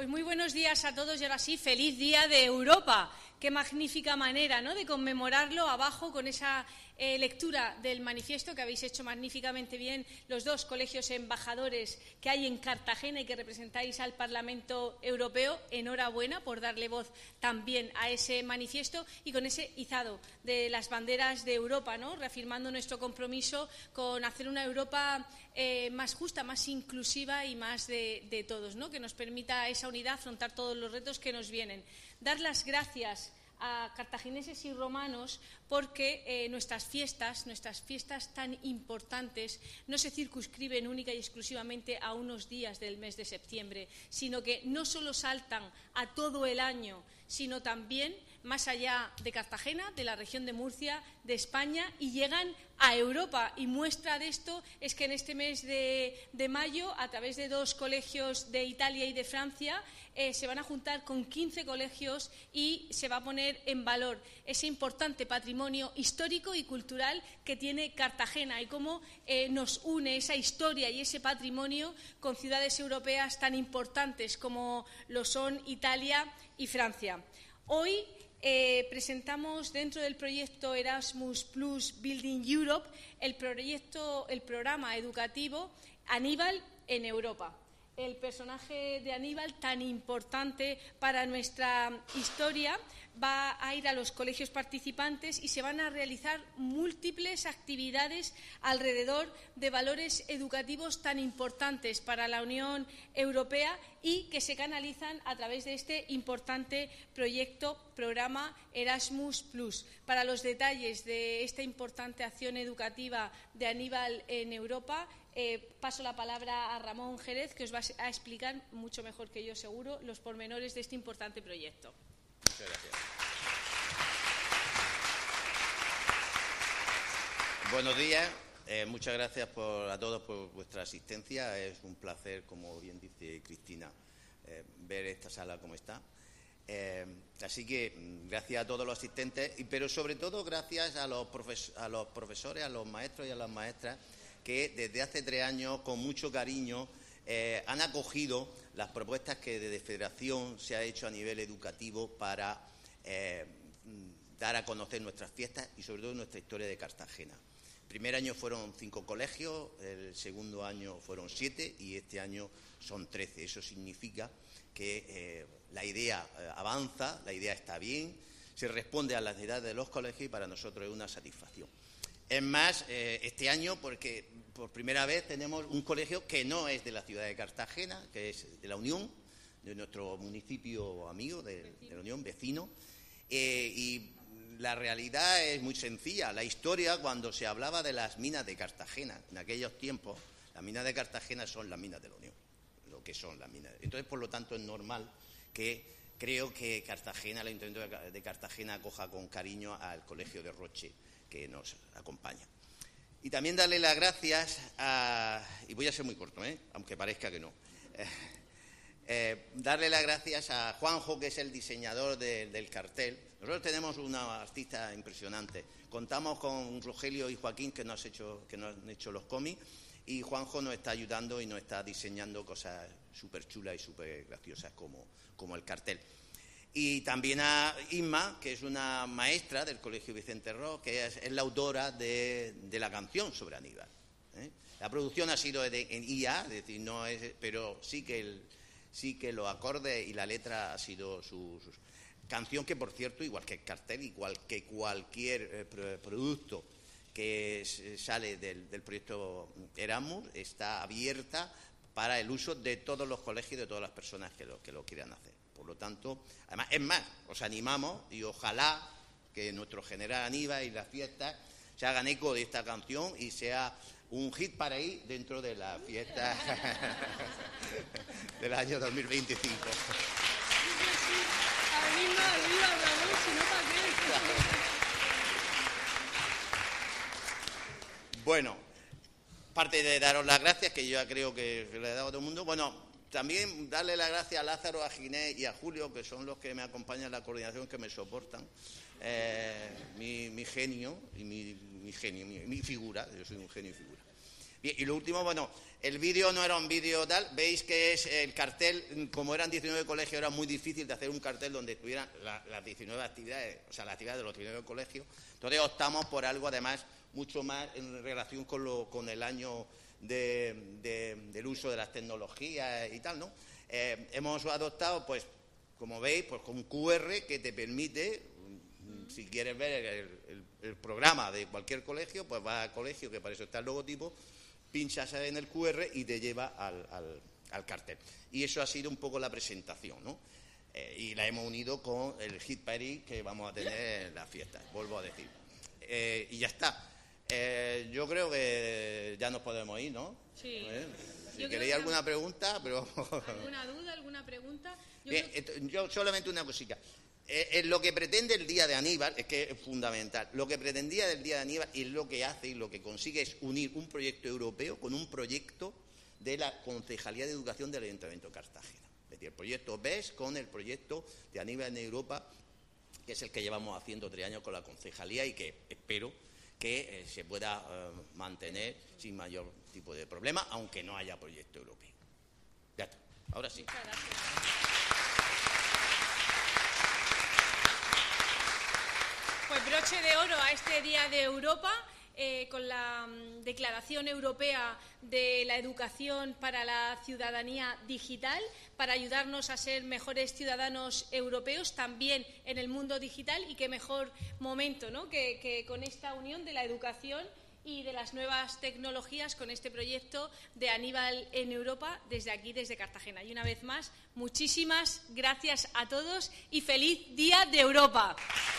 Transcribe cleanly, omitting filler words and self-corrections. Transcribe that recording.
Pues muy buenos días a todos y ahora sí, feliz Día de Europa. Qué magnífica manera, ¿no?, de conmemorarlo abajo con esa lectura del manifiesto que habéis hecho magníficamente bien los dos colegios embajadores que hay en Cartagena y que representáis al Parlamento Europeo. Enhorabuena por darle voz también a ese manifiesto y con ese izado de las banderas de Europa, ¿no?, reafirmando nuestro compromiso con hacer una Europa más justa, más inclusiva y más de todos, ¿no?, que nos permita esa unidad, afrontar todos los retos que nos vienen. Dar las gracias a cartagineses y romanos porque nuestras fiestas tan importantes no se circunscriben única y exclusivamente a unos días del mes de septiembre, sino que no solo saltan a todo el año, sino también más allá de Cartagena, de la región de Murcia, de España, y llegan a Europa. Y muestra de esto es que en este mes de mayo, a través de dos colegios de Italia y de Francia, se van a juntar con 15 colegios y se va a poner en valor ese importante patrimonio histórico y cultural que tiene Cartagena y cómo nos une esa historia y ese patrimonio con ciudades europeas tan importantes como lo son Italia y Francia. Hoy presentamos dentro del proyecto Erasmus Plus Building Europe el programa educativo Aníbal en Europa. El personaje de Aníbal, tan importante para nuestra historia, va a ir a los colegios participantes y se van a realizar múltiples actividades alrededor de valores educativos tan importantes para la Unión Europea y que se canalizan a través de este importante programa Erasmus Plus. Para los detalles de esta importante acción educativa de Aníbal en Europa, paso la palabra a Ramón Jerez, que os va a explicar mucho mejor que yo, seguro, los pormenores de este importante proyecto. Muchas gracias. Buenos días, muchas gracias a todos por vuestra asistencia. Es un placer, como bien dice Cristina, ver esta sala como está. Así que gracias a todos los asistentes, pero sobre todo gracias a los profesores, a los maestros y a las maestras que desde hace 3 años, con mucho cariño, han acogido las propuestas que desde Federación se ha hecho a nivel educativo para dar a conocer nuestras fiestas y sobre todo nuestra historia de Cartagena. El primer año fueron 5 colegios, el segundo año fueron 7 y este año son 13. Eso significa que la idea avanza, la idea está bien, se responde a las necesidades de los colegios y para nosotros es una satisfacción. Es más, este año, porque por primera vez tenemos un colegio que no es de la ciudad de Cartagena, que es de la Unión, de nuestro municipio amigo, de la Unión, vecino, y la realidad es muy sencilla. La historia, cuando se hablaba de las minas de Cartagena, en aquellos tiempos, las minas de Cartagena son las minas de la Unión, lo que son las minas. Entonces, por lo tanto, es normal que creo que Cartagena, el Ayuntamiento de Cartagena, acoja con cariño al Colegio de Roche, que nos acompaña. Y también darle las gracias y voy a ser muy corto, aunque parezca que no, darle las gracias a Juanjo, que es el diseñador del cartel. Nosotros tenemos una artista impresionante. Contamos con Rogelio y Joaquín, que nos han hecho los cómics, y Juanjo nos está ayudando y nos está diseñando cosas súper chulas y súper graciosas como el cartel. Y también a Isma, que es una maestra del Colegio Vicente Ross, que es la autora de la canción sobre Aníbal. La producción ha sido en IA, es decir, no es, pero sí que los acordes y la letra ha sido su canción, que por cierto, igual que el cartel, igual que cualquier producto que sale del proyecto Erasmus, está abierta para el uso de todos los colegios y de todas las personas que lo quieran hacer. Por lo tanto, además, es más, os animamos y ojalá que nuestro general Aníbal y las fiestas se hagan eco de esta canción y sea un hit para ir dentro de la fiesta del año 2025. Bueno, aparte de daros las gracias, que yo ya creo que le he dado a todo el mundo, bueno, también darle las gracias a Lázaro, a Ginés y a Julio, que son los que me acompañan en la coordinación, que me soportan, mi genio y mi figura. Yo soy un genio y figura. Y lo último, bueno, el vídeo no era un vídeo tal, veis que es el cartel, como eran 19 colegios, era muy difícil de hacer un cartel donde estuvieran las 19 actividades, o sea, las actividades de los 19 colegios. Entonces optamos por algo, además, mucho más en relación con el año del uso de las tecnologías y tal, ¿no? Hemos adoptado, pues, como veis, pues con un QR que te permite, si quieres ver el programa de cualquier colegio, pues vas al colegio, que para eso está el logotipo, pinchas en el QR y te lleva al cartel. Y eso ha sido un poco la presentación, ¿no? Y la hemos unido con el Hit Party que vamos a tener en las fiestas, vuelvo a decir. Y ya está. Yo creo que ya nos podemos ir, ¿no? Sí. Si queréis alguna pregunta, pero... ¿Alguna duda, alguna pregunta? Yo solamente una cosita. Lo que pretende el Día de Aníbal, es que es fundamental, lo que pretendía del Día de Aníbal y lo que hace y lo que consigue es unir un proyecto europeo con un proyecto de la Concejalía de Educación del Ayuntamiento de Cartagena. Es decir, el proyecto BES con el proyecto de Aníbal en Europa, que es el que llevamos haciendo 3 años con la concejalía y que espero que se pueda mantener sin mayor tipo de problema, aunque no haya proyecto europeo. Ya está, ahora sí. Muchas gracias. Pues broche de oro a este Día de Europa, con la Declaración Europea de la Educación para la Ciudadanía Digital, para ayudarnos a ser mejores ciudadanos europeos también en el mundo digital, y qué mejor momento, ¿no?, que con esta unión de la educación y de las nuevas tecnologías con este proyecto de Aníbal en Europa desde aquí, desde Cartagena. Y una vez más, muchísimas gracias a todos y feliz Día de Europa.